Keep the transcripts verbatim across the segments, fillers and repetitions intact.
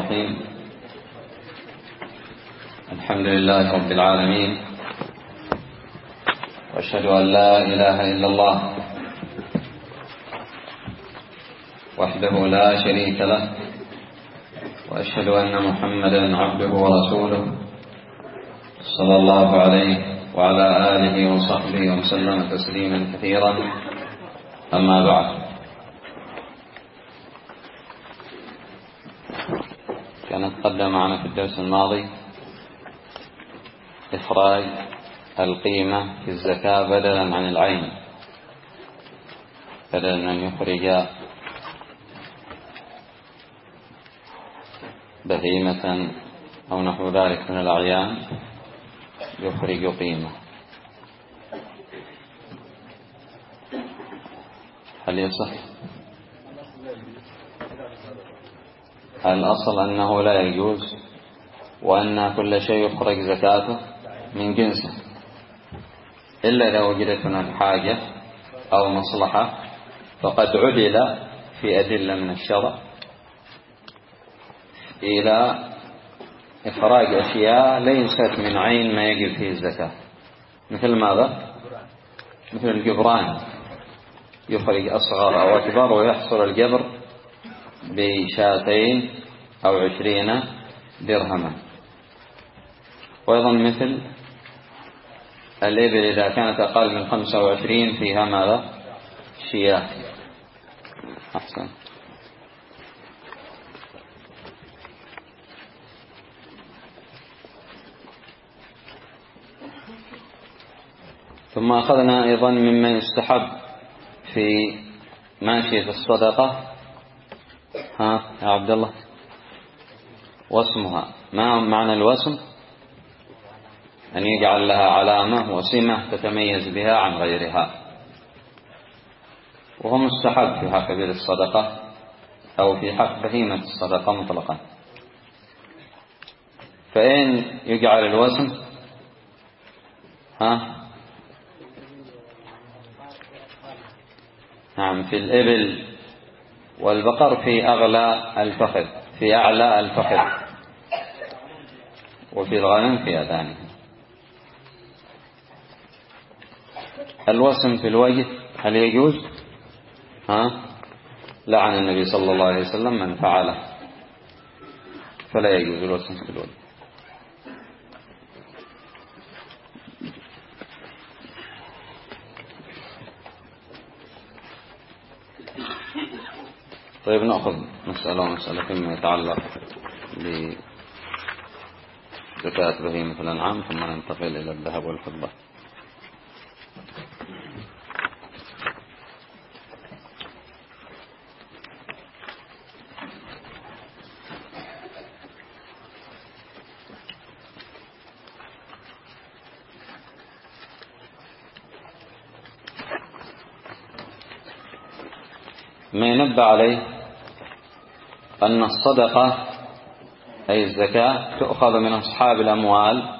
الرحيم. الحمد لله رب العالمين، وأشهد أن لا إله إلا الله وحده لا شريك له، وأشهد أن محمدا عبده ورسوله صلى الله عليه وعلى آله وصحبه وسلم تسليما كثيرا. أما بعد، كان تقدم معنا في الدرس الماضي إخراج القيمة في الزكاة بدلا عن العين، بدلا من أن يخرج بهيمة أو نحو ذلك من الأعيان يخرج قيمة. هل يصح؟ الأصل أنه لا يجوز، وأن كل شيء يخرج زكاته من جنسه، إلا إذا وجدت هناك حاجة أو مصلحة، فقد عدل في أدلة من الشرع إلى إخراج أشياء ليست من عين ما يجب فيه الزكاة. مثل ماذا؟ مثل الجبران، يخرج أصغر أو أكبر، ويحصل الجبر بشاتين أو عشرين درهما. وأيضا مثل الإبل إذا كانت أقل من خمسة وعشرين فيها ماذا؟ شياه. أحسن. ثم أخذنا أيضا مما يستحب في ماشية الصدقة، ها يا عبد الله، واسمها. ما معنى الوسم؟ أن يجعل لها علامة وسمة تتميز بها عن غيرها، وهو مستحب في حق كبير الصدقة أو في حق بهيمة الصدقة مطلقا. فإن يجعل الوسم؟ ها نعم، في الإبل والبقر في أغلى الفخذ، في أعلى الفخذ، وفي الغنم في أذانه. الوسم في الوجه هل يجوز؟ ها لعن النبي صلى الله عليه وسلم من فعله، فلا يجوز الوسم في الوجه. طيب، نأخذ مسألة ومسألة فيما يتعلق بزكاة بهيمة الأنعام، ثم ننتقل إلى الذهب والفضة. ما ينبه عليه أن الصدقة أي الزكاة تؤخذ من أصحاب الأموال،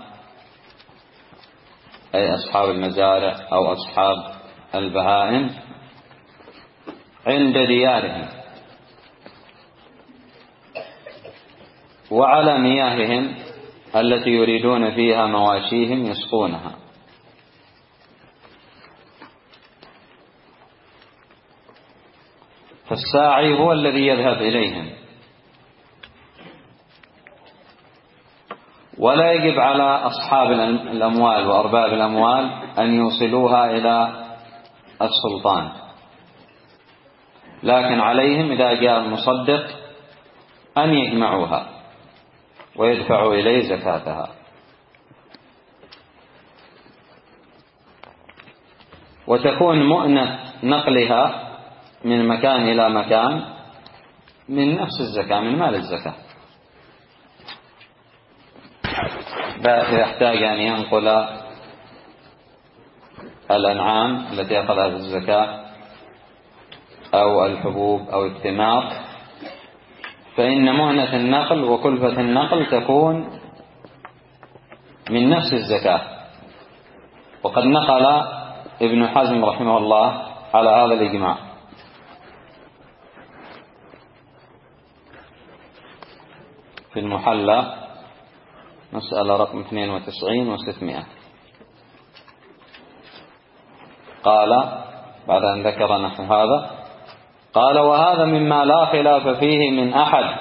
أي أصحاب المزارع أو أصحاب البهائم، عند ديارهم وعلى مياههم التي يريدون فيها مواشيهم يسقونها. فالساعي هو الذي يذهب إليهم، ولا يجب على أصحاب الأموال وأرباب الأموال أن يوصلوها إلى السلطان، لكن عليهم إذا جاء المصدق أن يجمعوها ويدفعوا إليه زكاتها. وتكون مؤنة نقلها من مكان إلى مكان من نفس الزكاة، من مال الزكاة. إذا احتاج أن ينقل الأنعام التي أخذها في الزكاة أو الحبوب أو الثمار، فإن مؤنة النقل وكلفة النقل تكون من نفس الزكاة. وقد نقل ابن حزم رحمه الله على هذا الإجماع. في المحلى مسألة رقم اثنين وتسعين وستمائة. قال بعد أن ذكر نحو هذا قال: وهذا مما لا خلاف فيه من أحد،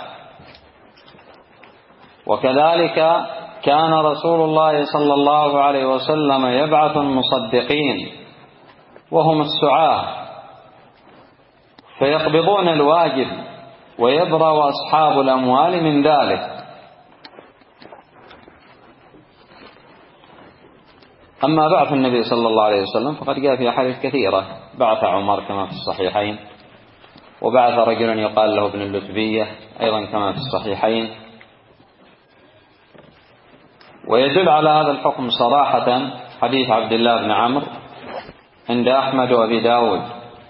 وكذلك كان رسول الله صلى الله عليه وسلم يبعث المصدقين وهم السعاة فيقبضون الواجب ويبرأ أصحاب الأموال من ذلك. أما بعث النبي صلى الله عليه وسلم فقد جاء في أحاديث كثيرة. بعث عمر كما في الصحيحين، وبعث رجل يقال له ابن اللتبية أيضا كما في الصحيحين. ويدل على هذا الحكم صراحة حديث عبد الله بن عمرو عند أحمد وأبي داود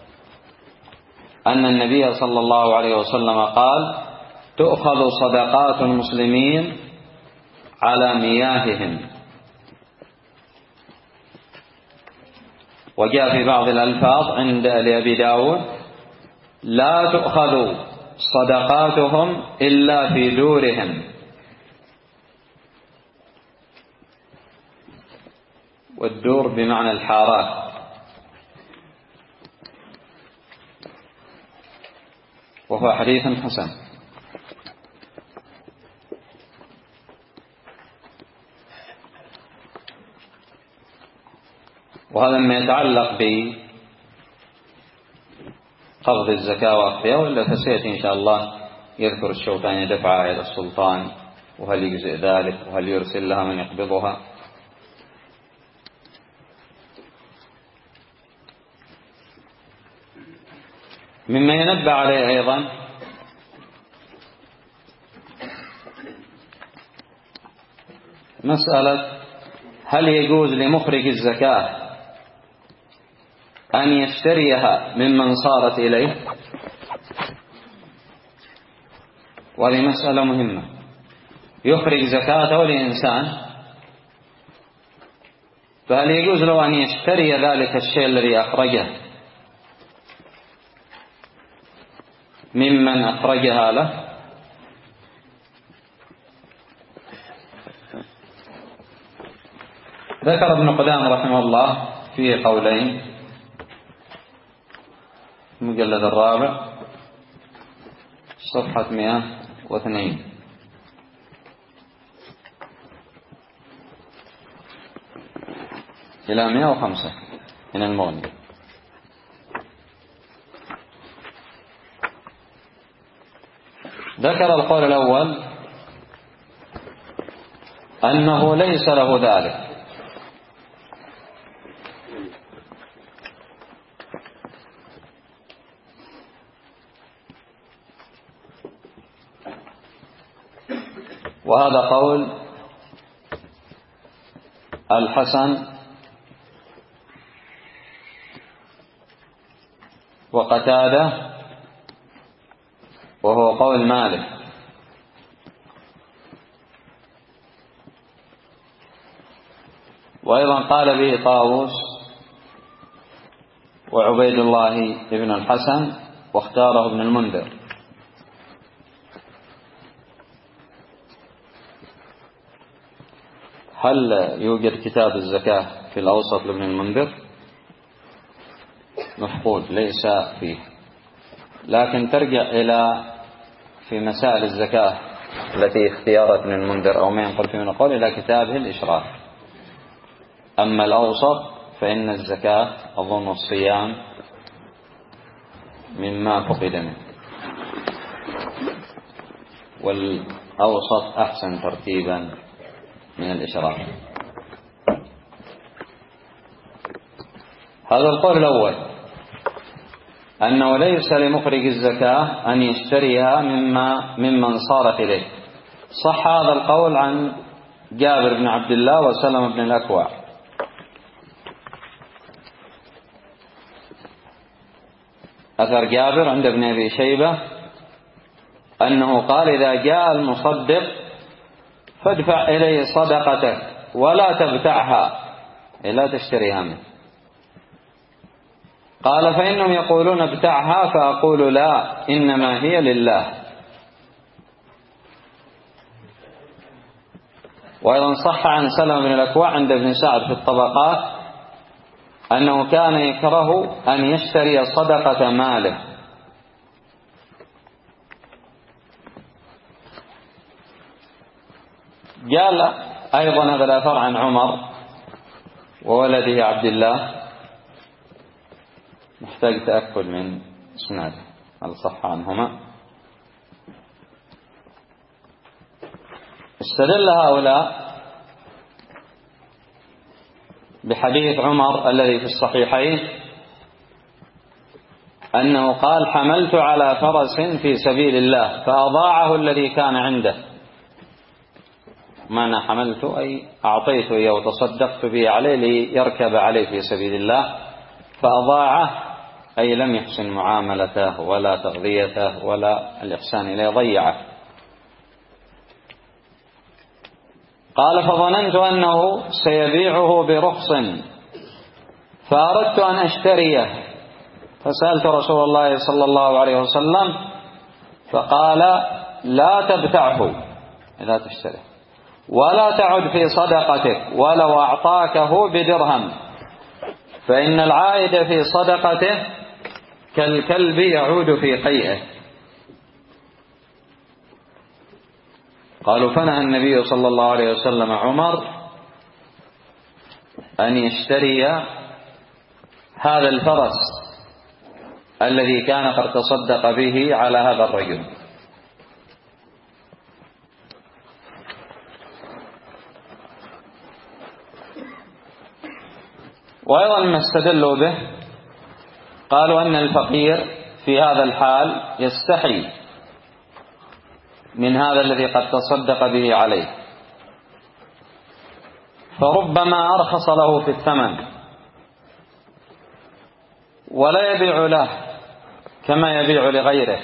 أن النبي صلى الله عليه وسلم قال: تؤخذ صدقات المسلمين على مياههم. وجاء في بعض الألفاظ عند أبي داود: لا تؤخذ صدقاتهم إلا في دورهم. والدور بمعنى الحارات. وهو حديث حسن. وهذا ما يتعلق بقبض الزكاة وأخذها، ولا فسيأتي إن شاء الله يذكر الشوكاني دفعها إلى السلطان، وهل يجزئ ذلك، وهل يرسل لها من يقبضها. مما ينبه عليه أيضا مسألة هل يجوز لمخرج الزكاة أن يشتريها ممن صارت إليه. وهذه مسألة مهمة. يخرج زكاته لإنسان، فهل يجوز له أن يشتري ذلك الشيء الذي أخرجه ممن أخرجها له؟ ذكر ابن قدامة رحمه الله فيه قولين. المجلد الرابع صفحة مئة واثنين. إلى مئة وخمسة من المغني. ذكر القول الأول أنه ليس له ذلك، وهذا قول الحسن وقتادة، وهو قول مالك. وأيضا قال به طاووس وعبيد الله بن الحسن، واختاره ابن المنذر. هل يوجد كتاب الزكاة في الأوسط لابن المنذر؟ مفقود، ليس فيه. لكن ترجع إلى في مسائل الزكاة التي اختيارت ابن المنذر أو ما ينقل فيه من القول إلى كتابه الإشراف. أما الأوسط فإن الزكاة أظن الصيام مما فقد منه، والأوسط أحسن ترتيبا من الإشراف. هذا القول الأول، أنه ليس لمخرج الزكاة أن يشتريها مما ممن صارت إليه. صح هذا القول عن جابر بن عبد الله وسلم بن الأكوع. أثر جابر عند ابن أبي شيبة أنه قال: إذا جاء المصدق فادفع إليه صدقتك ولا تبتعها، لا تشتريها منه. قال: فإنهم يقولون ابتعها، فأقول لا، إنما هي لله. وأيضا صح عن سلمة بن الأكوع عند ابن سعد في الطبقات أنه كان يكره أن يشتري صدقة ماله. قال أيضا هذا الأثر عن عمر وولده عبد الله، محتاج تأكد من اسناده هل صح عنهما. استدل هؤلاء بحديث عمر الذي في الصحيحين أنه قال: حملت على فرس في سبيل الله فأضاعه الذي كان عنده. معنى حملت أي أعطيته إياه وتصدقت به عليه ليركب عليه في سبيل الله، فأضاعه أي لم يحسن معاملته ولا تغذيته ولا الإحسان إليه، ضيعه. قال: فظننت أنه سيبيعه برخص فأردت أن أشتريه فسألت رسول الله صلى الله عليه وسلم فقال: لا تبتعه لا تشتريه ولا تعد في صدقتك ولو أعطاكه بدرهم، فإن العائد في صدقته كالكلب يعود في قيئه. قالوا: فنهى النبي صلى الله عليه وسلم عمر أن يشتري هذا الفرس الذي كان قد تصدق به على هذا الرجل. وأيضا ما استدلوا به قالوا أن الفقير في هذا الحال يستحي من هذا الذي قد تصدق به عليه، فربما أرخص له في الثمن ولا يبيع له كما يبيع لغيره.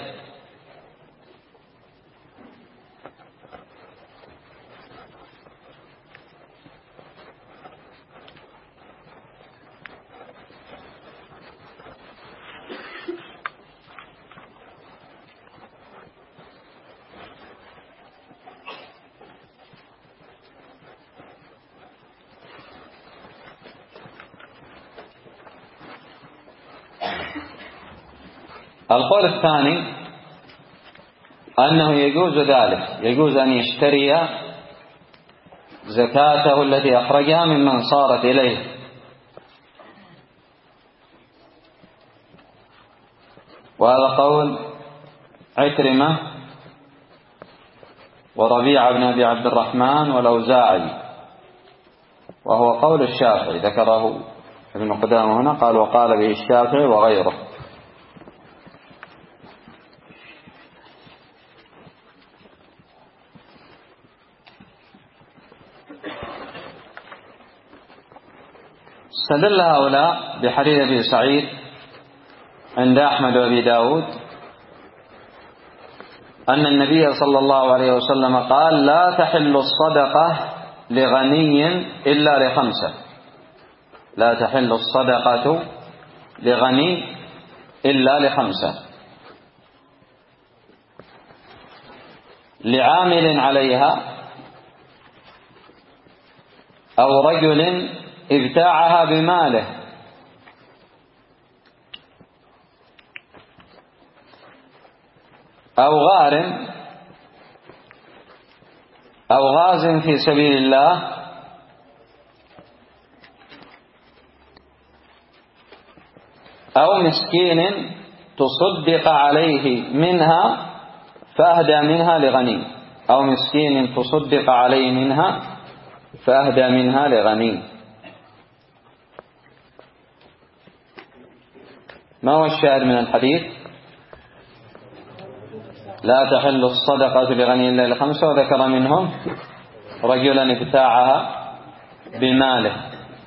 القول الثاني أنه يجوز ذلك، يجوز أن يشتري زكاته التي أخرجها ممن صارت إليه، وهذا قول عكرمة وربيعة بن أبي عبد الرحمن والأوزاعي، وهو قول الشافعي ذكره ابن قدامة هنا، قال: وقال به الشافعي وغيره. استدل هؤلاء بحديث أبي سعيد عند أحمد وأبي داود أن النبي صلى الله عليه وسلم قال: لا تحل الصدقة لغني إلا لخمسة. لا تحل الصدقة لغني إلا لخمسة: لعامل عليها، أو رجل ابتاعها بماله، أو غارم أو غاز في سبيل الله، أو مسكين تصدق عليه منها فأهدى منها لغني، أو مسكين تصدق عليه منها فأهدى منها لغني. ما هو الشاهد من الحديث؟ لا تحل الصدقة لغني إلا لخمسة، وذكر منهم رجلا ابتاعها بماله.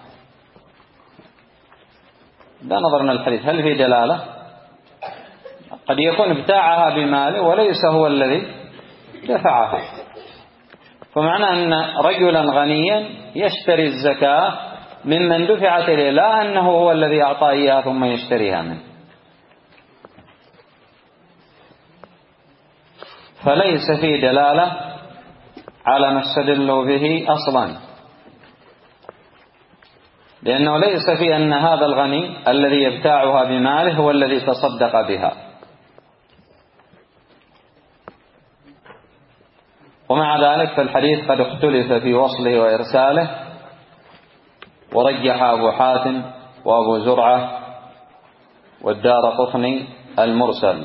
لا نظرنا الحديث هل في دلالة؟ قد يكون ابتاعها بماله وليس هو الذي دفعها، فمعنى أن رجلا غنيا يشتري الزكاة ممن دفعت إليه، لا أنه هو الذي أعطاه إياها ثم يشتريها منه. فليس في دلالة على ما استدلوا به أصلا، لأنه ليس في أن هذا الغني الذي يبتاعها بماله هو الذي تصدق بها. ومع ذلك فالحديث قد اختلف في وصله وإرساله، ورجح أبو حاتم وأبو زرعة والدارقطني المرسل،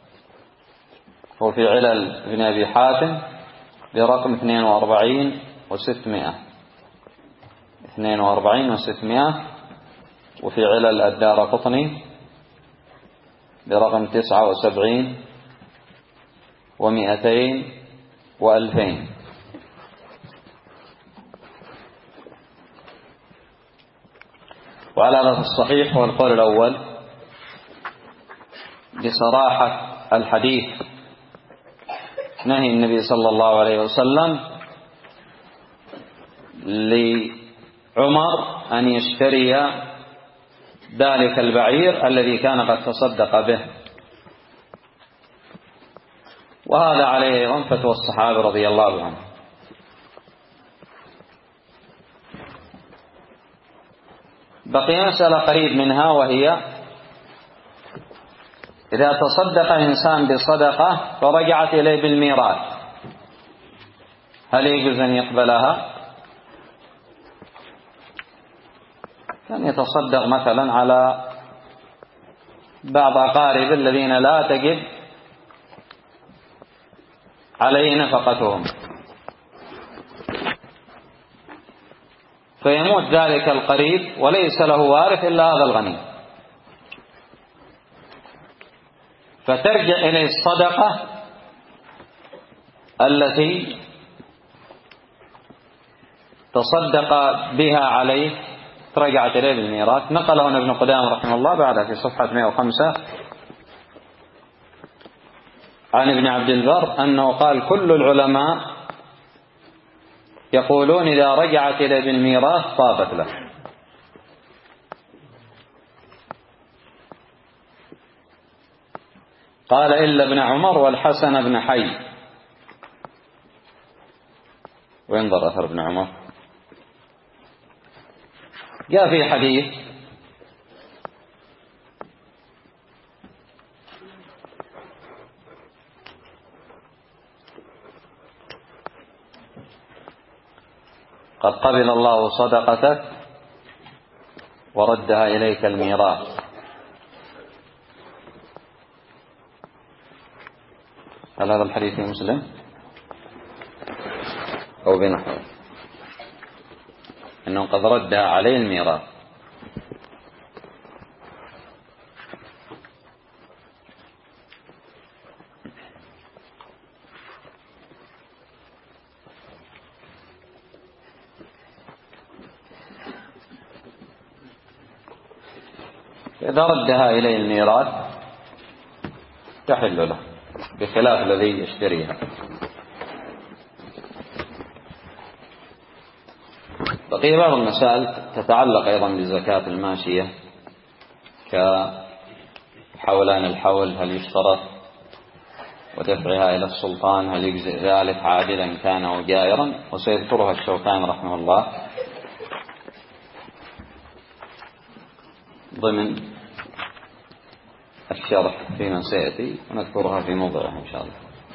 وفي علل ابن أبي حاتم برقم اثنين وأربعين وستمائة اثنين وأربعين وستمائة، وفي علل الدارقطني برقم تسعة وسبعين ومئتين وألفين. وعلى هذا الصحيح هو القول الأول بصراحة الحديث، نهي النبي صلى الله عليه وسلم لعمر أن يشتري ذلك البعير الذي كان قد تصدق به، وهذا عليه أيضا فتوى الصحابة رضي الله عنهم. بقي مسألة قريب منها، وهي إذا تصدق إنسان بصدقة فرجعت إليه بالميراث، هل يجوز أن يقبلها؟ كان يتصدق مثلا على بعض أقارب الذين لا تجب عليه نفقتهم، فيموت ذلك القريب وليس له وارث إلا هذا الغني، فترجع إليه الصدقة التي تصدق بها عليه، رجعت إليه بالميراث. نقله ابن قدامة رحمه الله بعد في صفحة مئة وخمسة عن ابن عبد البر أنه قال: كل العلماء يقولون إذا رجعت إليه بالميراث طابت له. قال: إلا ابن عمر والحسن بن حي. وينظر أثر ابن عمر. جاء في حديث قد قبل الله صدقتك وردها إليك الميراث. هل هذا الحديث في مسلم أو بنحوه؟ أنه قد ردها عليه الميراث. إذا ردها إليه الميراث تحل له، بخلاف الذي يشتريها. بقي بعض المسائل تتعلق أيضا بزكاة الماشية، كحولان الحول هل يشترط، ودفعها إلى السلطان هل يجزئ ذلك عادلا كان أو جائرا، وسيذكرها الشوكاني رحمه الله ضمن الشرح فيما سيأتي، ونذكرها في موضعها إن شاء الله.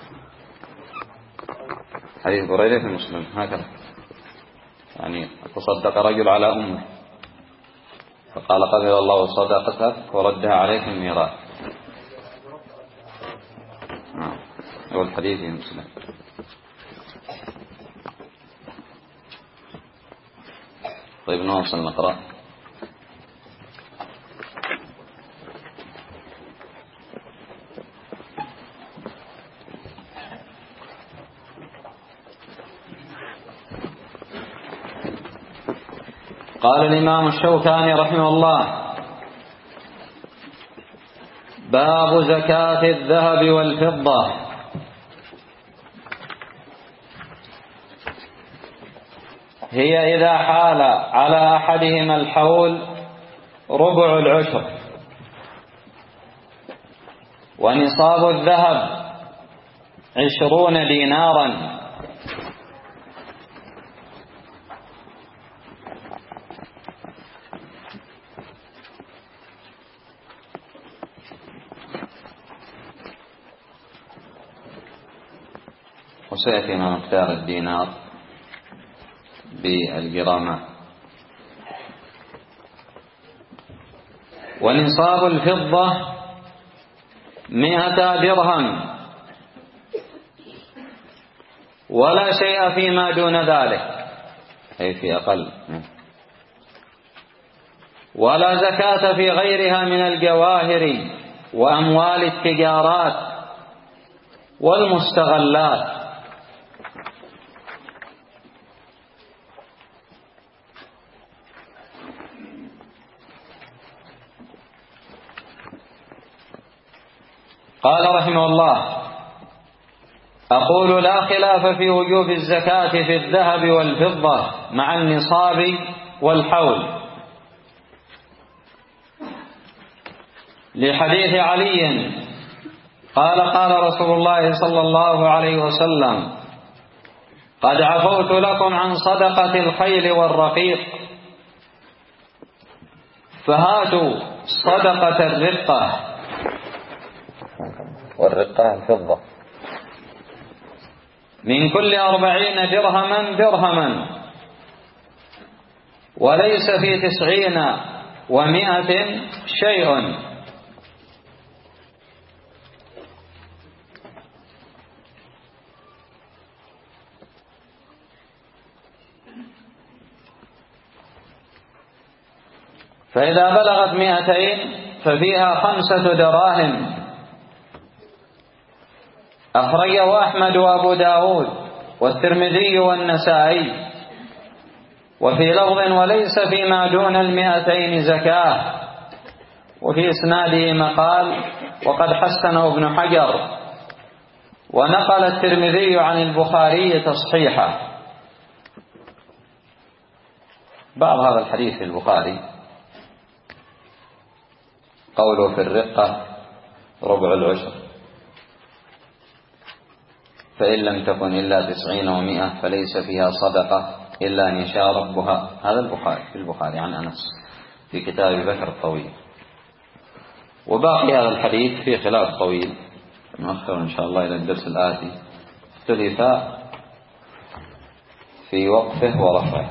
حديث بريدة في مسلم هكذا، يعني تصدق رجل على أمه فقال: قبل الله صدقتك وردها عليك الميراث. هو الحديث في مسلم. طيب نواصل نقرأ. قال الإمام الشوكاني رحمه الله: باب زكاة الذهب والفضة. هي إذا حال على أحدهما الحول ربع العشر، ونصاب الذهب عشرون دينارا، وسيأتي ما مقدار الدينار بالجرامات. ونصاب الفضة مئة درهم ولا شيء فيما دون ذلك، أي في أقل، ولا زكاة في غيرها من الجواهر وأموال التجارات والمستغلات. قال رحمه الله: أقول لا خلاف في وجوب الزكاة في الذهب والفضة مع النصاب والحول، لحديث علي قال: قال رسول الله صلى الله عليه وسلم: قد عفوت لكم عن صدقة الخيل والرقيق، فهاتوا صدقة الرقة. والرقة الفضة من كل أربعين درهما درهما، وليس في تسعين ومائة شيء. فإذا بلغت مئتين ففيها خمسة دراهم. أخرجه أحمد وأبو داود والترمذي والنسائي. وفي لفظ: وليس فيما دون المئتين زكاة. وفي إسناده مقال، وقد حسنه ابن حجر، ونقل الترمذي عن البخاري تصحيحه. بعض هذا الحديث في البخاري قوله في الرقة ربع العشر، فإن لم تكن إلا تسعين ومئة فليس فيها صدقة إلا أن يشاء ربها. هذا البخاري في البخاري عن أنس في كتاب بكر الطويل. وباقي هذا الحديث في خلاف طويل نؤخر إن شاء الله إلى الدرس الآتي، اختلف في وقفه ورفعه.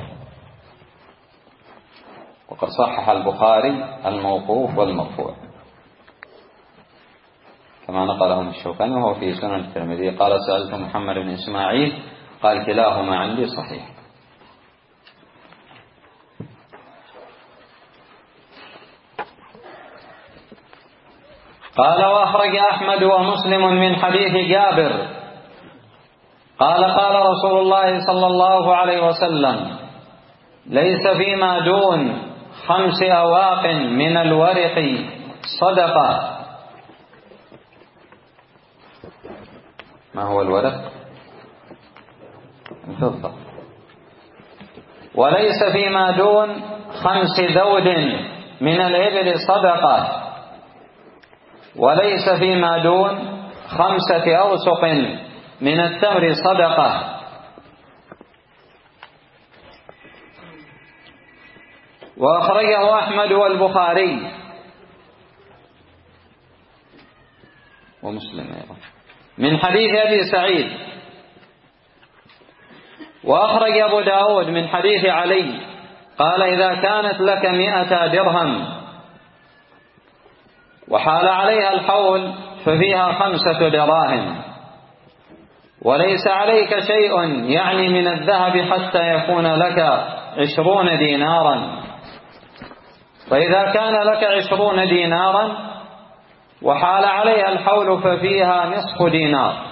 وقد صحح البخاري الموقوف والمرفوع كما نقلهم الشوكاني، وهو في سنن الترمذي. قال: سألت محمد بن إسماعيل قال: كلاهما عندي صحيح. قال: وأخرج أحمد ومسلم من حديث جابر قال: قال رسول الله صلى الله عليه وسلم: ليس فيما دون خمس أواق من الورق صدقة. ما هو الورق؟ الفضة. وليس فيما دون خمس ذود من الإبل صدقة. وليس فيما دون خمسة أوسق من التمر صدقة. وأخرجه أحمد والبخاري ومسلم أيضا من حديث أبي سعيد. وأخرج أبو داود من حديث علي قال: إذا كانت لك مئة درهم وحال عليها الحول ففيها خمسة دراهم، وليس عليك شيء يعني من الذهب حتى يكون لك عشرون دينارا. فإذا كان لك عشرون دينارا وحال عليها الحول ففيها نصف دينار.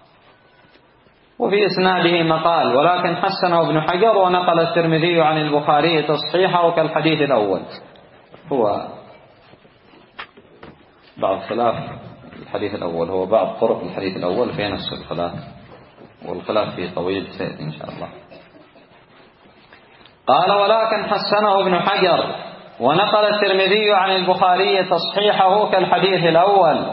وفي إسناده مقال، ولكن حسنه ابن حجر، ونقل الترمذي عن البخاري تصحيحه كالحديث الأول. هو بعض خلاف الحديث الأول، هو بعض طرق الحديث الأول في نفس الخلاف، والخلاف فيه طويل سيأتي إن شاء الله. قال: ولكن حسنه ابن حجر، ونقل الترمذي عن البخاري تصحيحه كالحديث الأول.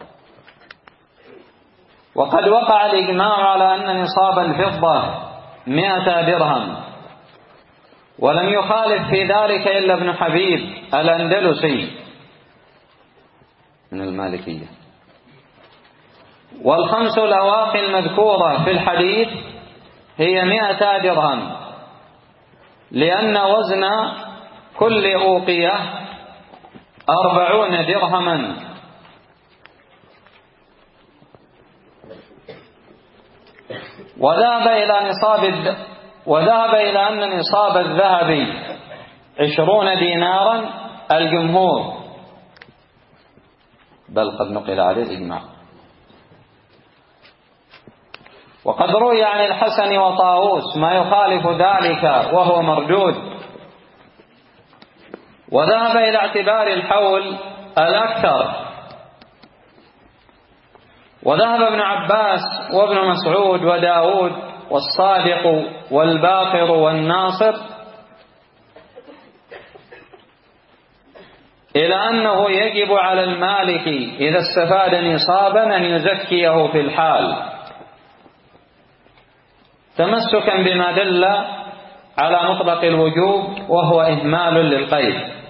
وقد وقع الإجماع على أن نصاب الفضة مئة درهم، ولم يخالف في ذلك إلا ابن حبيب الأندلسي من المالكية. والخمس الأواقي المذكورة في الحديث هي مئتا درهم، لأن وزن كل أوقية أربعون درهما. وذهب إلى نصاب وذهب إلى أن نصاب الذهب عشرون دينارا الجمهور، بل قد نقل عليه الإجماع. وقد روي عن الحسن وطاووس ما يخالف ذلك وهو مردود. وذهب إلى اعتبار الحول الأكثر. وذهب ابن عباس وابن مسعود وداود والصادق والباقر والناصر إلى أنه يجب على المالك إذا استفاد نصابا أن يزكيه في الحال، تمسكا بما دل على مطلق الوجوب وهو إهمال للقيد.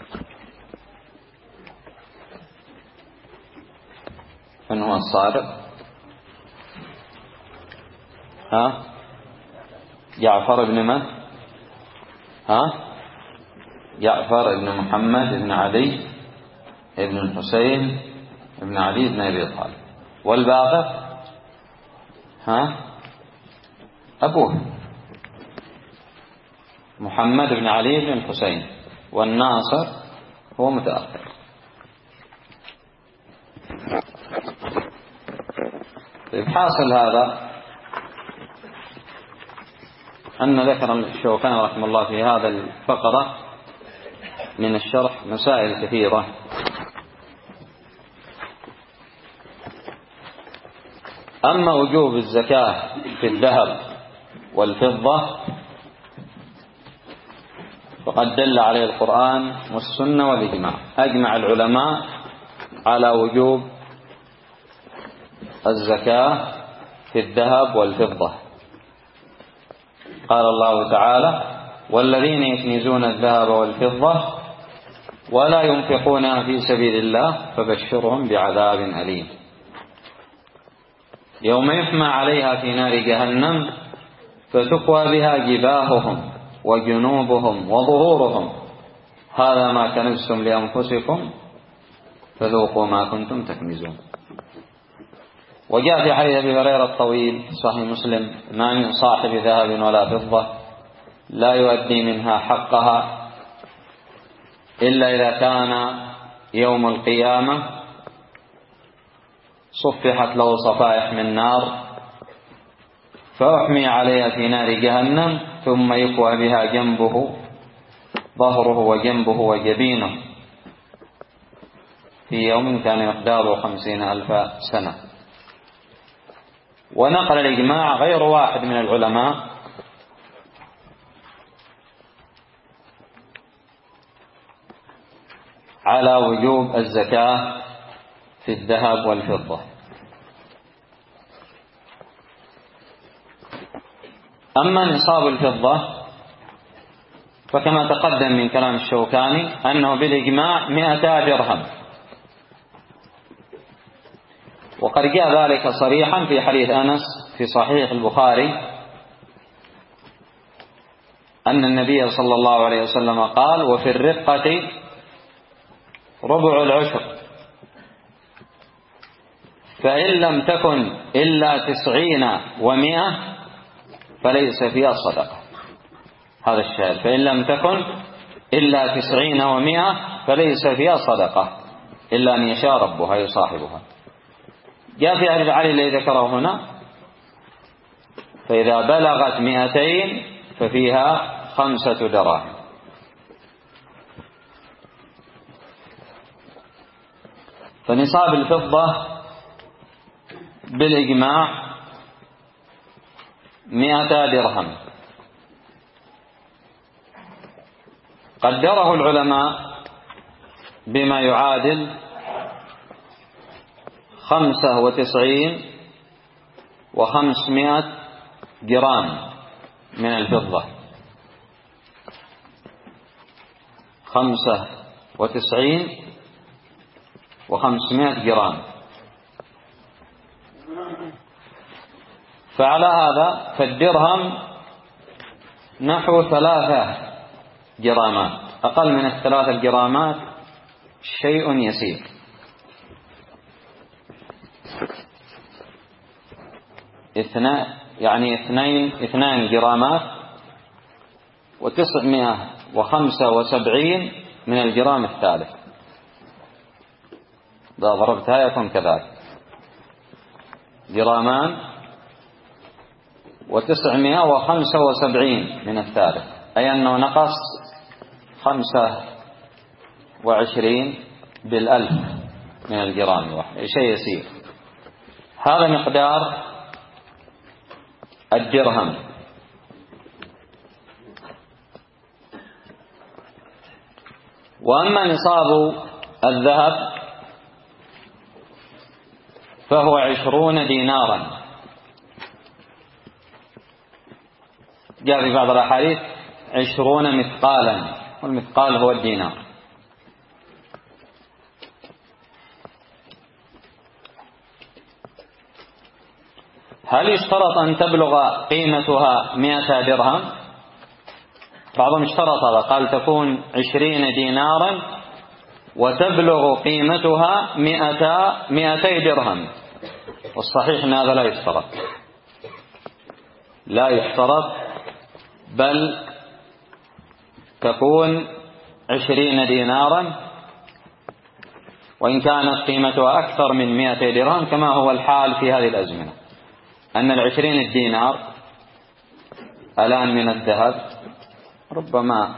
من هو الصادق؟ ها؟ جعفر بن من؟ ها؟ جعفر بن محمد بن علي بن الحسين بن علي بن أبي طالب. والباقر؟ ها؟ أبوه محمد بن علي بن الحسين، والناصر هو متأخر. طيب، حاصل هذا أن ذكر الشوكاني رحمه الله في هذا الفقرة من الشرح مسائل كثيرة. أما وجوب الزكاة في الذهب والفضة فقد دل عليه القرآن والسنة والإجماع. أجمع العلماء على وجوب الزكاة في الذهب والفضة. قال الله تعالى: والذين يكنزون الذهب والفضة ولا ينفقونها في سبيل الله فبشرهم بعذاب أليم يوم يحمى عليها في نار جهنم فتكوى بها جباههم وجنوبهم وظهورهم هذا ما كنزتم لأنفسكم فذوقوا ما كنتم تكنزون. وجاء في حديث أبي هريرة الطويل صحيح مسلم: ما من صاحب ذهب ولا فضة لا يؤدي منها حقها إلا إذا كان يوم القيامة صفحت له صفائح من نار فأحمي عليها في نار جهنم ثم يكوى بها جنبه ظهره وجنبه وجبينه في يوم كان مقداره خمسين ألف سنة. ونقل الإجماع غير واحد من العلماء على وجوب الزكاة في الذهب والفضة. أما نصاب الفضة فكما تقدم من كلام الشوكاني أنه بالإجماع مئتا درهم، وقد جاء ذلك صريحا في حديث أنس في صحيح البخاري أن النبي صلى الله عليه وسلم قال: وفي الرقة ربع العشر فإن لم تكن إلا تسعين ومئة فليس فيها صدقة. هذا الشاهد: فإن لم تكن إلا تسعين ومئة فليس فيها صدقة إلا أن يشاء ربها يصاحبها. جاء في حديث علي الذي ذكره هنا: فإذا بلغت مئتين ففيها خمسة دراهم. فنصاب الفضة بالإجماع مئتا درهم. قدره العلماء بما يعادل خمسة وتسعين وخمسمائة جرام من الفضة. خمسة وتسعين وخمسمائة جرام. فعلى هذا فالدرهم نحو ثلاثة جرامات، أقل من الثلاثة جرامات شيء يسير. اثنان يعني اثنين اثنان جرامات وتسعمائة وخمسة وسبعين من الجرام الثالث. إذا ضربتها يكون كذلك، جرامان وتسعمائة وخمسة وسبعين من الثالث، أي أنه نقص خمسة وعشرين بالألف من الجرام الواحد، شيء يسير. هذا مقدار الدرهم. وأما نصاب الذهب فهو عشرون دينارا. جاء في بعض الأحاديث عشرون مثقالا، والمثقال هو الدينار. هل يشترط أن تبلغ قيمتها مئة درهم؟ بعضهم اشترط هذا، قال تكون عشرين دينارا وتبلغ قيمتها مئتي درهم. والصحيح أن هذا لا يشترط، لا يشترط، بل تكون عشرين دينارا وإن كانت قيمتها أكثر من مئتي درهم، كما هو الحال في هذه الأزمنة، أن العشرين الدينار الآن من الذهب ربما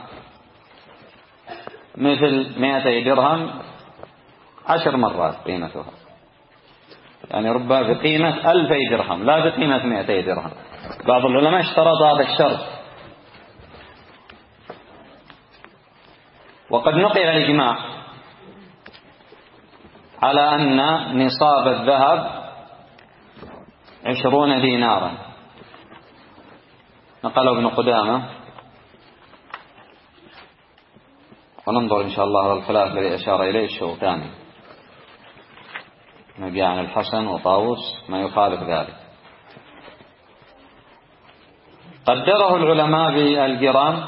مثل مئتي درهم عشر مرات قيمتها، يعني ربما بقيمة ألفي درهم لا بقيمة مئتي درهم. بعض العلماء اشترط هذا الشرط. وقد نقل الإجماع على أن نصاب الذهب عشرون دينارا، نقله ابن قدامة. وننظر إن شاء الله على الخلاف الذي أشار إليه الشوكاني، نبي عن الحسن وطاووس ما يخالف ذلك. قدره العلماء بالجرام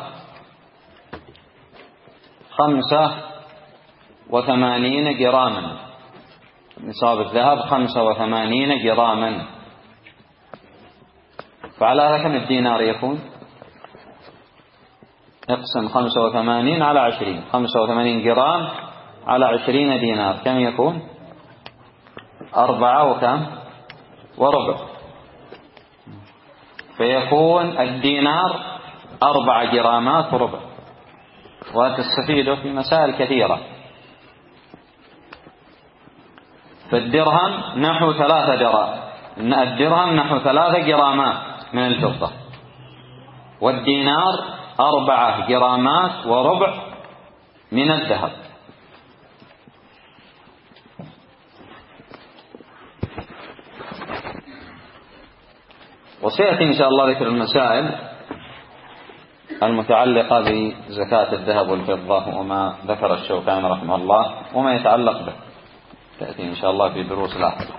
خمسة وثمانين جراما، نصاب الذهب خمسة وثمانين جراما. فعلى هذا كم الدينار يكون؟ اقسم خمسة وثمانين على عشرين، خمسة وثمانين جرام على عشرين دينار، كم يكون؟ أربعة وكم وربع. فيكون الدينار أربع جرامات وربع. وتستفيد في مسائل كثيرة. فالدرهم نحو ثلاثة جرام، الدرهم نحو ثلاثة جرامات من الفضة، والدينار أربعة جرامات وربع من الذهب. وسيأتي إن شاء الله ذكر المسائل المتعلقة بزكاة الذهب والفضة وما ذكر الشوكاني رحمه الله وما يتعلق به، تأتي إن شاء الله في دروس لاحقة.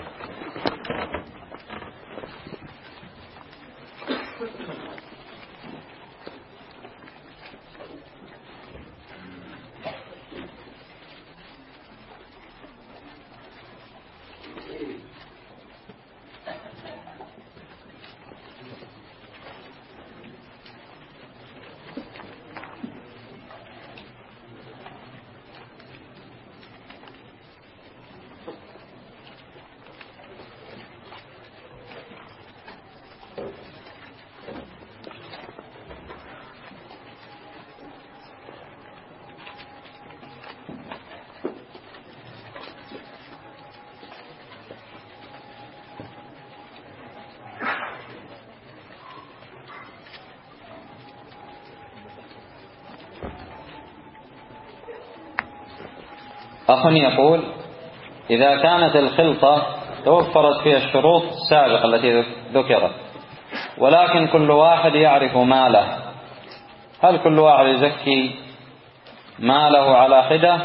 أخ يقول: إذا كانت الخلطة توفرت فيها الشروط السابقة التي ذكرت، ولكن كل واحد يعرف ماله، هل كل واحد يزكي ماله على حدة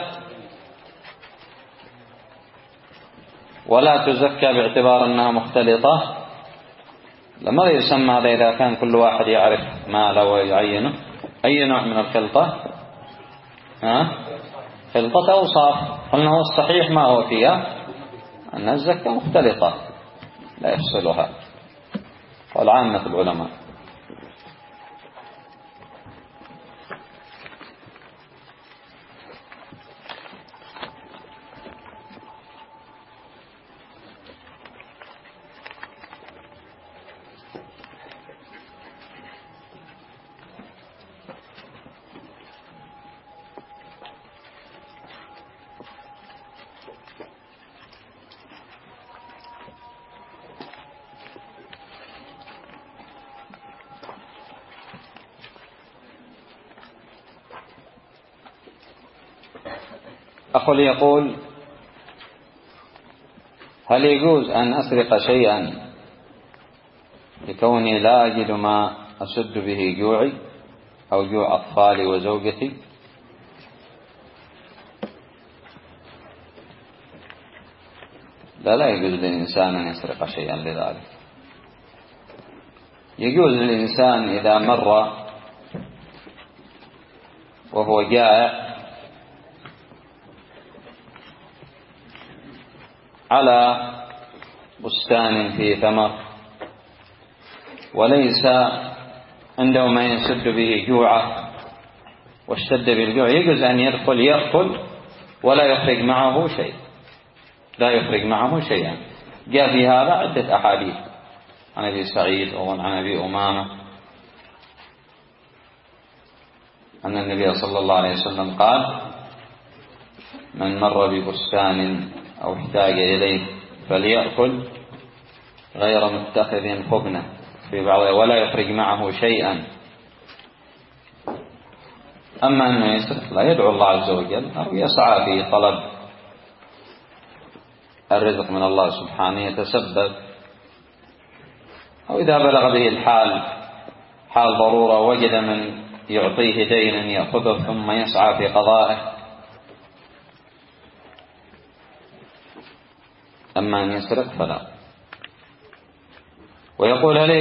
ولا تزكى باعتبار أنها مختلطة؟ لما يسمى هذا إذا كان كل واحد يعرف ماله ويعينه؟ أي نوع من الخلطة؟ ها؟ خلطة أوصاف. قلنا هو الصحيح ما هو فيها أن الزكاة مختلطة لا يفصلها، والعامة العلماء. أخو يقول: هل يجوز أن أسرق شيئا لكوني لا أجد ما أسد به جوعي أو جوع أطفالي وزوجتي؟ لا لا يجوز للإنسان أن يسرق شيئا لذلك. يجوز للإنسان إذا مر وهو جائع على بستان فيه ثمر وليس عنده ما يسد به جوعه واشتد بالجوع، يجوز أن يدخل يأكل ولا يخرج معه شيء، لا يخرج معه شيئا. جاء في هذا عدة أحاديث عن أبي سعيد وعن أبي أمامة أن النبي صلى الله عليه وسلم قال: من مر ببستان أو احتاج إليه فليأكل غير متخذ خبنة في بعض ولا يخرج معه شيئا. أما أنه يسرق لا، يدعو الله عز وجل أو يسعى في طلب الرزق من الله سبحانه يتسبب، أو إذا بلغ به الحال حال ضرورة وجد من يعطيه دينا يأخذه ثم يسعى في قضائه. أما أن يسرق فلا. ويقول: هل